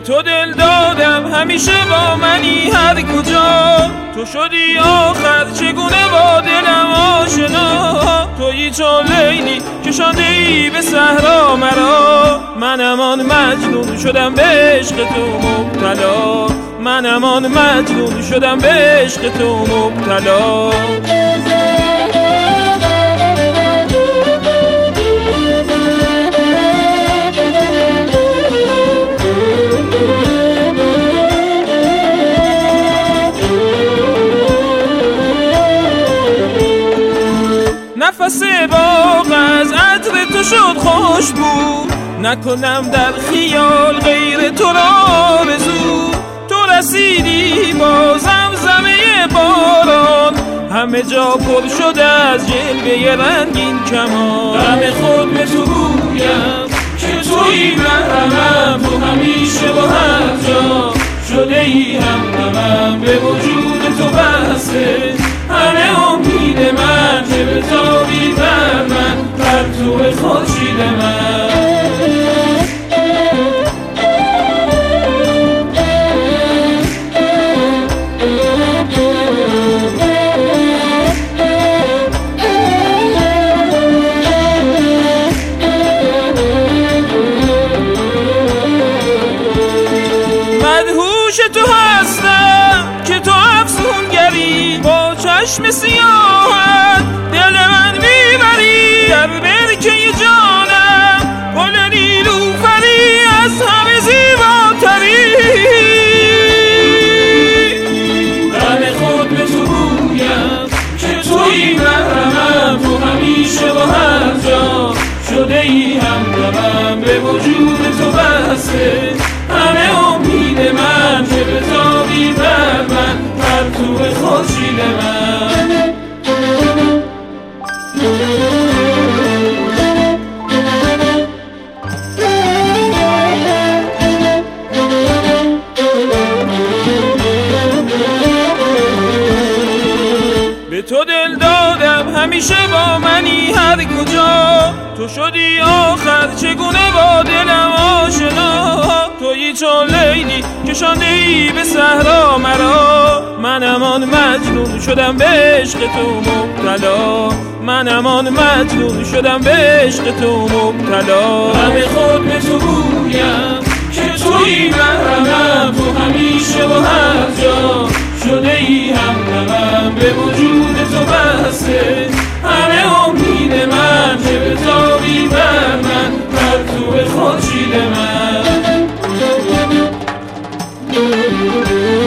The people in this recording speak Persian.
تو دل دادم همیشه با منی هر کجا، تو شدی آخر چگونه با دلم آشنا، تویی چون لیلی کشانده ای به صحرا مرا، منم آن مجنون شدم به عشق تو مبتلا، منم آن مجنون شدم به عشق تو مبتلا. نفس باغ از عطر تو شد خوشبو، نکنم در خیال غیر تو را آرزو، تو رسیدی با زمزمه باران، همه جا پر شده از جلوه رنگین کمان، غم خود به تو گویم که تویی محرمم، تو همیشه با هر جا شده ای همدمم، به وجود تو بسته همه امید من، که به تابی بر من پرتو خورشید من. مدهوش تو هستم که تو افسونگری، با چشم سیاهت دل من میبری، در برکه جانم گل نیلوفری از همه زیباتری، غم خود به تو گویم که تویی محرمم، تو همیشه با هر جا شده ای همدمم، به وجود تو بسته همه امید من، که به تابی بر من پرتو خورشید من. به تو دل دادم همیشه با منی هر کجا، تو شدی آخر چگونه با دلم آشنا، تویی چون لیلی کشانده ای به صحرا مرا، منم آن مجنون شدم به عشق تو مبتلا، منم آن مجنون شدم به عشق تو مبتلا، غم خود به تو گویم که تویی محرمم، تو همیشه و هر جا شده ای همدمم، به وجود تو بسته همه امید من، که به تابی بر من پرتو خورشید من.